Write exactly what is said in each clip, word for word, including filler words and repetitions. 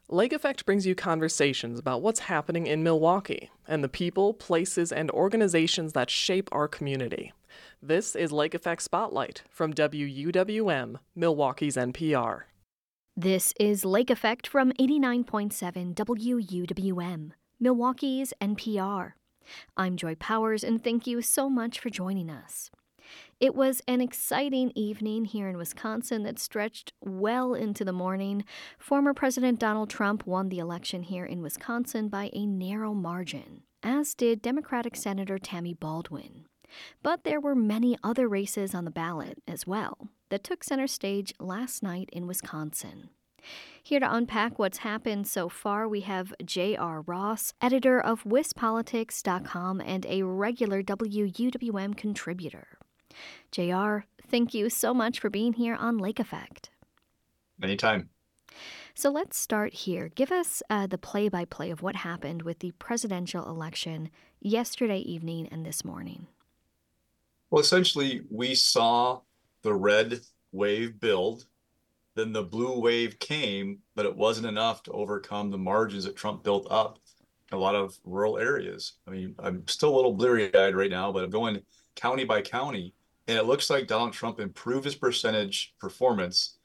Lake Effect brings you conversations about what's happening in Milwaukee and the people, places, and organizations that shape our community. This is Lake Effect Spotlight from W U W M, Milwaukee's N P R. This is Lake Effect from eighty-nine point seven W U W M, Milwaukee's N P R. I'm Joy Powers, and thank you so much for joining us. It was an exciting evening here in Wisconsin that stretched well into the morning. Former President Donald Trump won the election here in Wisconsin by a narrow margin, as did Democratic Senator Tammy Baldwin. But there were many other races on the ballot as well that took center stage last night in Wisconsin. Here to unpack what's happened so far, we have J R. Ross, editor of wis politics dot com and a regular W U W M contributor. J R, thank you so much for being here on Lake Effect. Anytime. So let's start here. Give us uh, the play-by-play of what happened with the presidential election yesterday evening and this morning. Well, essentially, we saw the red wave build, then the blue wave came, but it wasn't enough to overcome the margins that Trump built up in a lot of rural areas. I mean, I'm still a little bleary-eyed right now, but I'm going county by county, and it looks like Donald Trump improved his percentage performance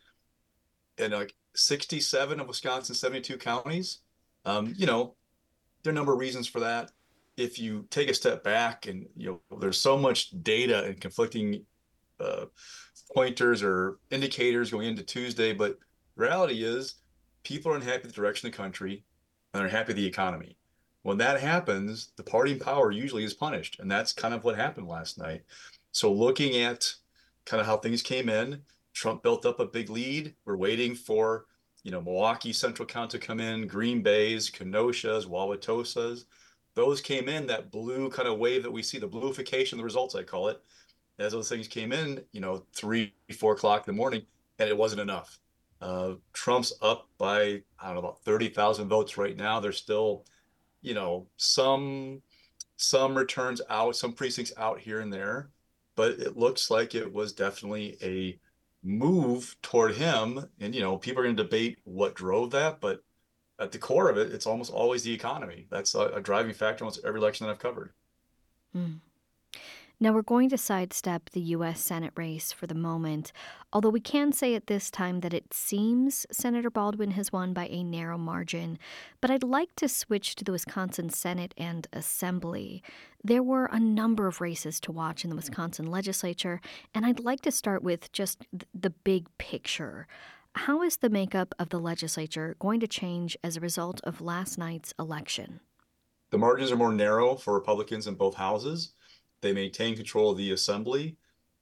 in like sixty-seven of Wisconsin's seventy-two counties. Um, you know, there are a number of reasons for that. If you take a step back and, you know, there's so much data and conflicting uh, pointers or indicators going into Tuesday, but the reality is people are unhappy with the direction of the country and they're unhappy with the economy. When that happens, the party in power usually is punished. And that's kind of what happened last night. So looking at kind of how things came in, Trump built up a big lead. We're waiting for, you know, Milwaukee Central Count to come in, Green Bay's, Kenosha's, Wauwatosa's. Those came in, that blue kind of wave that we see, the bluification of the results, I call it. As those things came in, you know, three, four o'clock in the morning, and it wasn't enough. Uh, Trump's up by, I don't know, about thirty thousand votes right now. There's still, you know, some some returns out, some precincts out here and there, but it looks like it was definitely a move toward him. And, you know, people are going to debate what drove that, but at the core of it, it's almost always the economy. That's a, a driving factor in almost every election that I've covered. Mm. Now, we're going to sidestep the U S Senate race for the moment, although we can say at this time that it seems Senator Baldwin has won by a narrow margin. But I'd like to switch to the Wisconsin Senate and Assembly. There were a number of races to watch in the Wisconsin legislature, and I'd like to start with just the big picture. How is the makeup of the legislature going to change as a result of last night's election? The margins are more narrow for Republicans in both houses. They maintain control of the Assembly,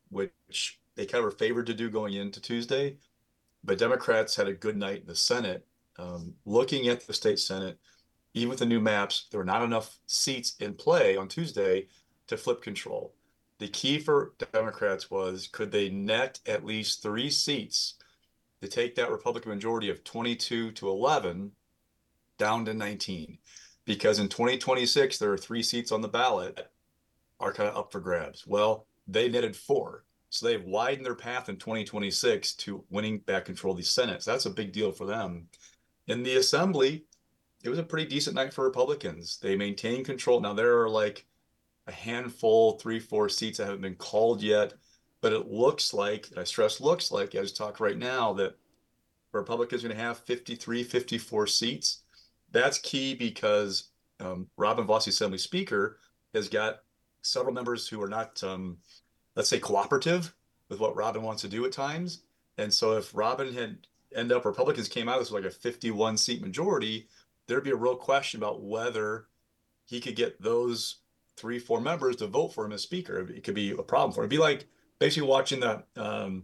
which they kind of were favored to do going into Tuesday. But Democrats had a good night in the Senate. Um, looking at the state Senate, even with the new maps, there were not enough seats in play on Tuesday to flip control. The key for Democrats was, could they net at least three seats to take that Republican majority of twenty-two to eleven down to nineteen? Because in twenty twenty-six, there are three seats on the ballot are kind of up for grabs. Well, they netted four. So they've widened their path in twenty twenty-six to winning back control of the Senate. So that's a big deal for them. In the Assembly, it was a pretty decent night for Republicans. They maintained control. Now, there are like a handful, three, four seats that haven't been called yet. But it looks like, I stress looks like, as I talk right now, that Republicans are going to have fifty-three, fifty-four seats. That's key because um, Robin Vos, the Assembly Speaker, has got several members who are not, um, let's say, cooperative with what Robin wants to do at times. And so if Robin had end up, Republicans came out with like a fifty-one seat majority, there'd be a real question about whether he could get those three, four members to vote for him as Speaker. It could be a problem for him. It'd be like basically watching the um,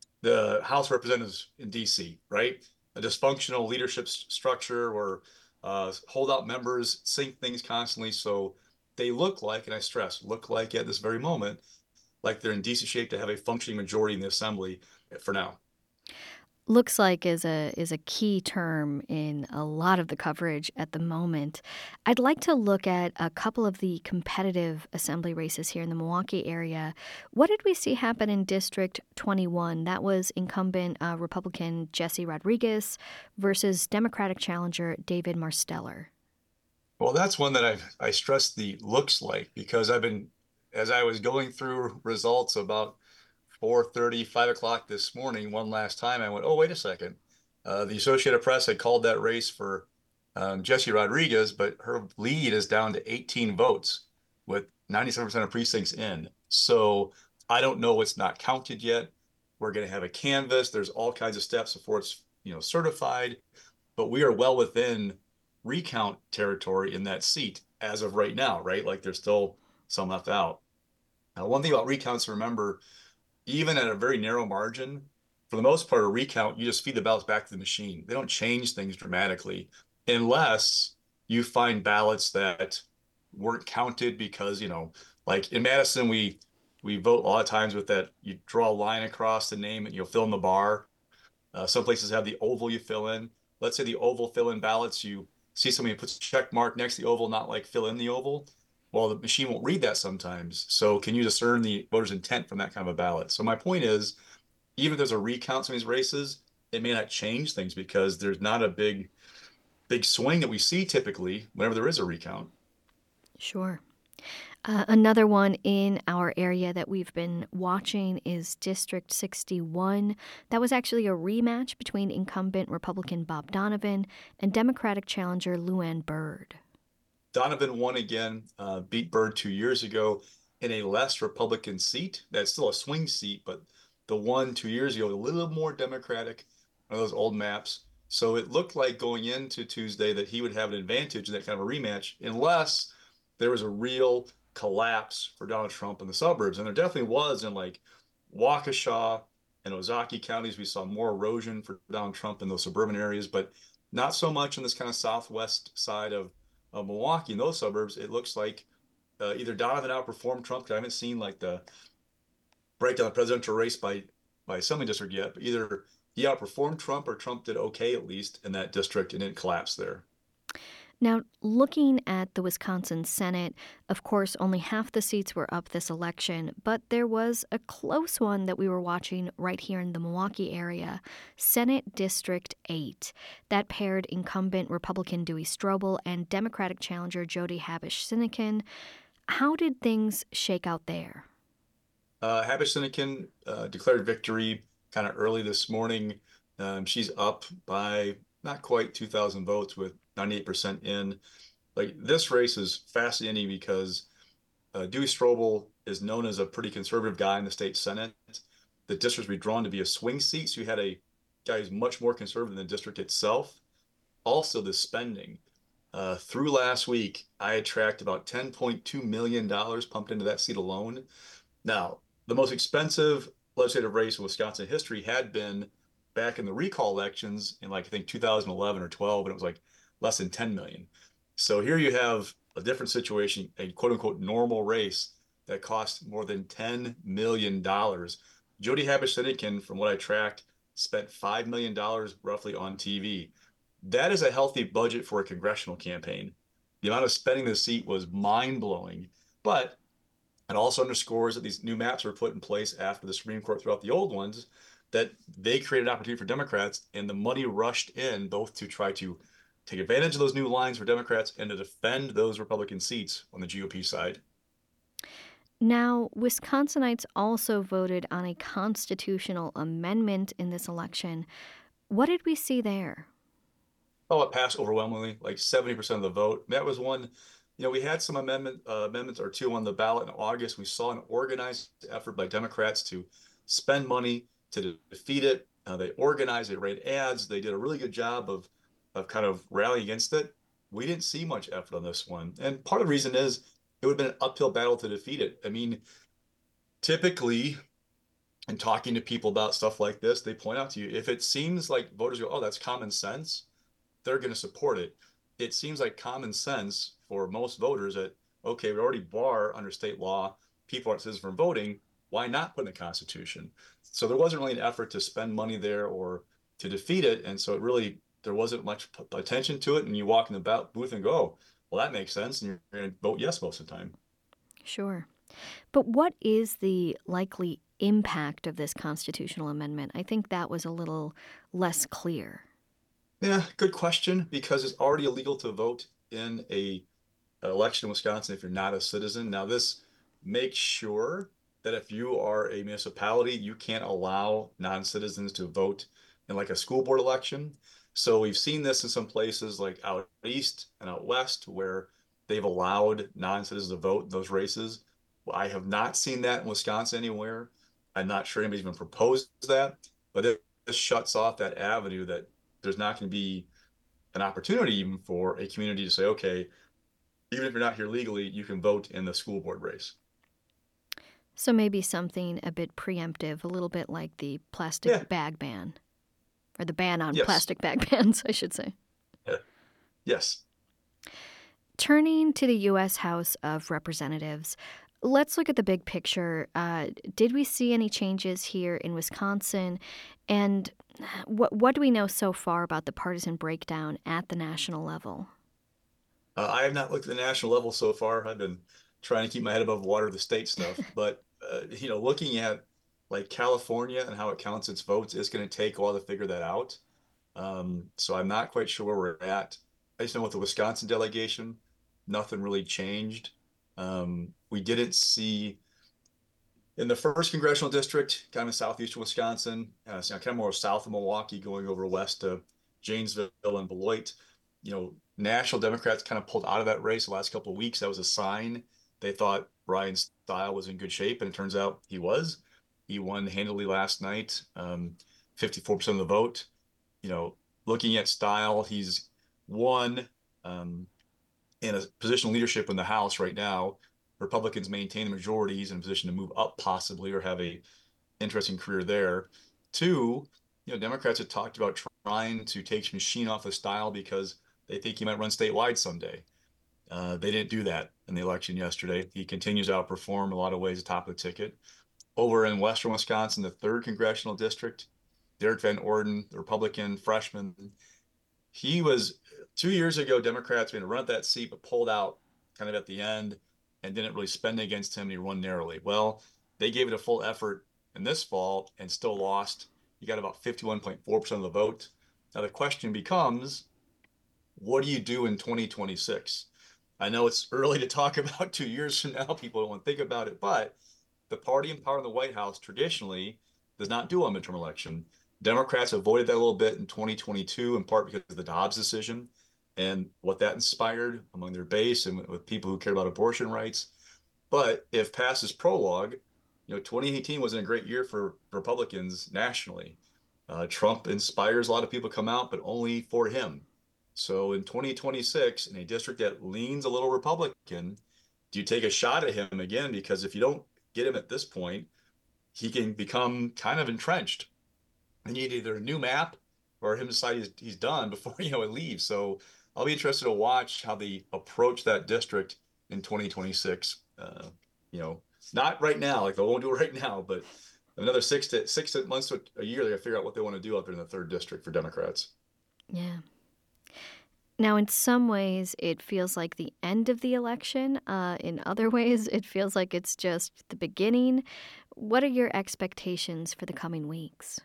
the House of Representatives in D C, right? A dysfunctional leadership s- structure where uh, holdout members sink things constantly. So they look like, and I stress, look like at this very moment, like they're in decent shape to have a functioning majority in the Assembly for now. looks like is a is a key term in a lot of the coverage at the moment. I'd like to look at a couple of the competitive assembly races here in the Milwaukee area. What did we see happen in District twenty-one? That was incumbent uh, Republican Jesse Rodriguez versus Democratic challenger David Marsteller. Well, that's one that I I stress the looks like, because I've been, as I was going through results about four thirty, five o'clock this morning, one last time, I went, oh, wait a second. Uh, the Associated Press had called that race for um, Jesse Rodriguez, but her lead is down to eighteen votes with ninety-seven percent of precincts in. So I don't know what's not counted yet. We're going to have a canvass. There's all kinds of steps before it's, you know, certified, but we are well within recount territory in that seat as of right now, right? Like there's still some left out. Now, one thing about recounts to remember, even at a very narrow margin, for the most part, a recount, you just feed the ballots back to the machine. They don't change things dramatically unless you find ballots that weren't counted because, you know, like in Madison, we we vote a lot of times with that. You draw a line across the name and you'll fill in the bar. Uh, some places have the oval you fill in. Let's say the oval fill-in ballots, you see somebody who puts a check mark next to the oval, not like fill in the oval. Well, the machine won't read that sometimes. So can you discern the voter's intent from that kind of a ballot? So my point is, even if there's a recount some of these races, it may not change things because there's not a big, big swing that we see typically whenever there is a recount. Sure. Uh, another one in our area that we've been watching is District sixty-one. That was actually a rematch between incumbent Republican Bob Donovan and Democratic challenger Lou Ann Bird. Donovan won again, uh, beat Bird two years ago in a less Republican seat. That's still a swing seat, but the one two years ago, a little more Democratic, one of those old maps. So it looked like going into Tuesday that he would have an advantage in that kind of a rematch, unless there was a real collapse for Donald Trump in the suburbs. And there definitely was in like Waukesha and Ozaukee counties. We saw more erosion for Donald Trump in those suburban areas, but not so much in this kind of southwest side of, of Milwaukee. In those suburbs, it looks like uh, either Donovan outperformed Trump, because I haven't seen like the breakdown of the presidential race by, by assembly district yet, but either he outperformed Trump or Trump did okay, at least in that district, and didn't collapse there. Now, looking at the Wisconsin Senate, of course, only half the seats were up this election, but there was a close one that we were watching right here in the Milwaukee area, Senate District eight. That paired incumbent Republican Dewey Strobel and Democratic challenger Jody Habush-Sinykin. How did things shake out there? Uh, Habush-Sinykin uh, declared victory kind of early this morning. Um, she's up by not quite two thousand votes with ninety-eight percent in. Like, this race is fascinating because uh, Dewey Strobel is known as a pretty conservative guy in the state Senate. The district was drawn to be a swing seat, so you had a guy who's much more conservative than the district itself. Also, the spending. Uh, through last week, I had tracked about ten point two million dollars pumped into that seat alone. Now, the most expensive legislative race in Wisconsin history had been back in the recall elections in, like, I think two thousand eleven or twelve, and it was like less than ten million. So here you have a different situation, a quote unquote normal race that cost more than ten million dollars. Jody Habush-Sinykin, from what I tracked, spent five million dollars roughly on T V. That is a healthy budget for a congressional campaign. The amount of spending in the seat was mind blowing, but it also underscores that these new maps were put in place after the Supreme Court threw out the old ones, that they created an opportunity for Democrats, and the money rushed in both to try to take advantage of those new lines for Democrats and to defend those Republican seats on the G O P side. Now, Wisconsinites also voted on a constitutional amendment in this election. What did we see there? Oh, it passed overwhelmingly, like seventy percent of the vote. That was one, you know, we had some amendment uh, amendments or two on the ballot in August. We saw an organized effort by Democrats to spend money to defeat it. Uh, they organized, they ran ads, they did a really good job of of kind of rallying against it. We didn't see much effort on this one. And part of the reason is it would have been an uphill battle to defeat it. I mean, typically, in talking to people about stuff like this, they point out to you, if it seems like voters go, oh, that's common sense, they're going to support it. It seems like common sense for most voters that, okay, we already bar under state law, people aren't citizens from voting. Why not put in the Constitution? So there wasn't really an effort to spend money there or to defeat it. And so it really, there wasn't much attention to it. And you walk in the ballot booth and go, oh, well, that makes sense. And you're going to vote yes most of the time. Sure. But what is the likely impact of this constitutional amendment? I think that was a little less clear. Yeah, good question, because it's already illegal to vote in a an election in Wisconsin if you're not a citizen. Now, this makes sure that if you are a municipality, you can't allow non-citizens to vote in like a school board election. So we've seen this in some places like out east and out west where they've allowed non-citizens to vote in those races. I have not seen that in Wisconsin anywhere. I'm not sure anybody's even proposed that, but it, this shuts off that avenue that there's not going to be an opportunity even for a community to say, okay, even if you're not here legally, you can vote in the school board race. So maybe something a bit preemptive, a little bit like the plastic Yeah. bag ban, or the ban on Yes. plastic bag bans, I should say. Yeah. Yes. Turning to the U S House of Representatives, let's look at the big picture. Uh, did we see any changes here in Wisconsin? And what, what do we know so far about the partisan breakdown at the national level? Uh, I have not looked at the national level so far. I've been trying to keep my head above water with the state stuff. But, uh, you know, looking at like California and how it counts its votes, it's going to take a while to figure that out. Um, so I'm not quite sure where we're at. I just know with the Wisconsin delegation, nothing really changed. Um, we didn't see in the first congressional district, kind of southeastern Wisconsin, uh, so kind of more south of Milwaukee, going over west to Janesville and Beloit. You know, national Democrats kind of pulled out of that race the last couple of weeks. That was a sign they thought Brian Stile was in good shape, and it turns out he was. He won handily last night, um, fifty-four percent of the vote. You know, looking at Stile, he's won um, in a position of leadership in the House right now. Republicans maintain the majority. He's in a position to move up possibly or have a interesting career there. Two, you know, Democrats have talked about trying to take Machine off of Stile because they think he might run statewide someday. Uh, they didn't do that in the election yesterday. He continues to outperform a lot of ways at the top of the ticket. Over in western Wisconsin, the third congressional district, Derek Van Orden, the Republican freshman, he was two years ago, Democrats were going to run at that seat, but pulled out kind of at the end and didn't really spend against him, and he won narrowly. Well, they gave it a full effort in this fall and still lost. He got about fifty-one point four percent of the vote. Now the question becomes, what do you do in twenty twenty-six? I know it's early to talk about two years from now. People don't want to think about it, but the party in power in the White House traditionally does not do a midterm election. Democrats avoided that a little bit in twenty twenty-two, in part because of the Dobbs decision and what that inspired among their base and with people who care about abortion rights. But if past is prologue, you know, twenty eighteen wasn't a great year for Republicans nationally. Uh, Trump inspires a lot of people to come out, but only for him. So in twenty twenty-six, in a district that leans a little Republican, do you take a shot at him again? Because if you don't get him at this point, he can become kind of entrenched. And you need either a new map or him decide he's, he's done before, you know, it leaves. So I'll be interested to watch how they approach that district in twenty twenty-six. Uh, you know, not right now, like they won't do it right now, but another six to six months to a year, they gotta figure out what they want to do out there in the third district for Democrats. Yeah. Now, in some ways, it feels like the end of the election. Uh, in other ways, it feels like it's just the beginning. What are your expectations for the coming weeks?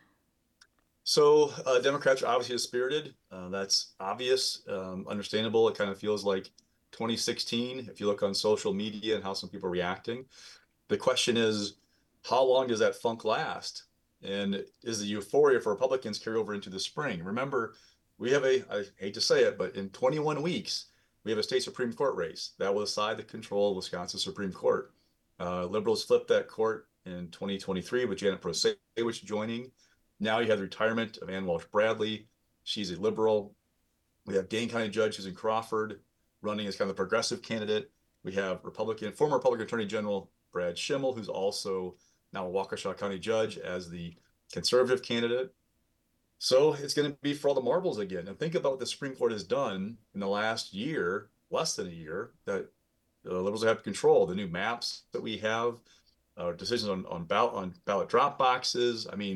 So uh, Democrats are obviously spirited. Uh, that's obvious, um, understandable. It kind of feels like twenty sixteen if you look on social media and how some people are reacting. The question is, how long does that funk last? And is the euphoria for Republicans carry over into the spring? Remember, we have a, I hate to say it, but in twenty-one weeks, we have a state Supreme Court race that will decide the control of Wisconsin Supreme Court. Uh, liberals flipped that court in twenty twenty-three with Janet Prosewicz joining. Now you have the retirement of Ann Walsh Bradley. She's a liberal. We have Dane County Judge Susan Crawford running as kind of the progressive candidate. We have Republican, former Republican Attorney General Brad Schimmel, who's also now a Waukesha County Judge, as the conservative candidate. So it's going to be for all the marbles again. And think about what the Supreme Court has done in the last year, less than a year, that the liberals have control. The new maps that we have, uh, decisions on on ballot on ballot drop boxes. I mean,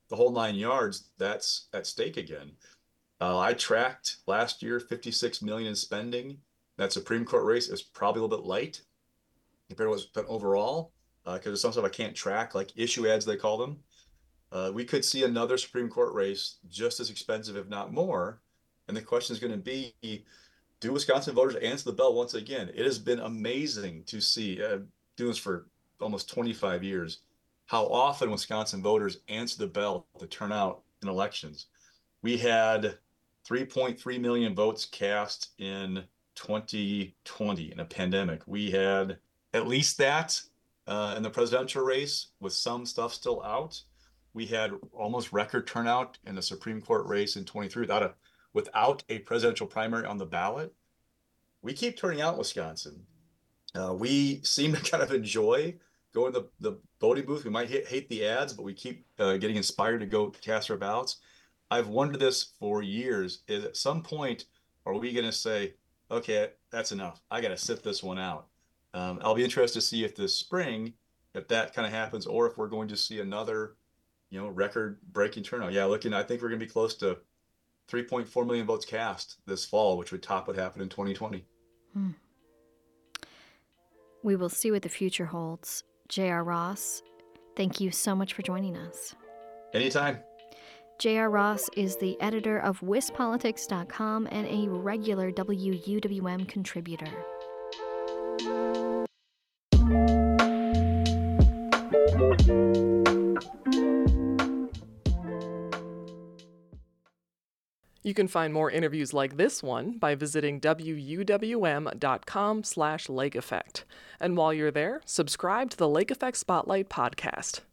the whole nine yards, that's at stake again. Uh, I tracked last year fifty-six million dollars in spending. That Supreme Court race is probably a little bit light compared to what's been overall, because uh, there's some stuff I can't track, like issue ads, they call them. Uh, we could see another Supreme Court race just as expensive, if not more. And the question is going to be, do Wisconsin voters answer the bell once again? It has been amazing to see, uh, doing this for almost twenty-five years, how often Wisconsin voters answer the bell to turn out in elections. We had three point three million votes cast in twenty twenty in a pandemic. We had at least that uh, in the presidential race, with some stuff still out. We had almost record turnout in the Supreme Court race in twenty-three without a without a presidential primary on the ballot. We keep turning out in Wisconsin. Uh, we seem to kind of enjoy going to the, the voting booth. We might hate, hate the ads, but we keep uh, getting inspired to go cast our ballots. I've wondered this for years. Is at some point, are we going to say, okay, that's enough. I got to sit this one out. Um, I'll be interested to see if this spring, if that kind of happens, or if we're going to see another, you know, record-breaking turnout. Yeah, looking, I think we're going to be close to three point four million votes cast this fall, which would top what happened in twenty twenty. Hmm. We will see what the future holds. J R. Ross, thank you so much for joining us. Anytime. J R. Ross is the editor of Wis Politics dot com and a regular W U W M contributor. You can find more interviews like this one by visiting W U W M dot com slash Lake Effect. And while you're there, subscribe to the Lake Effect Spotlight podcast.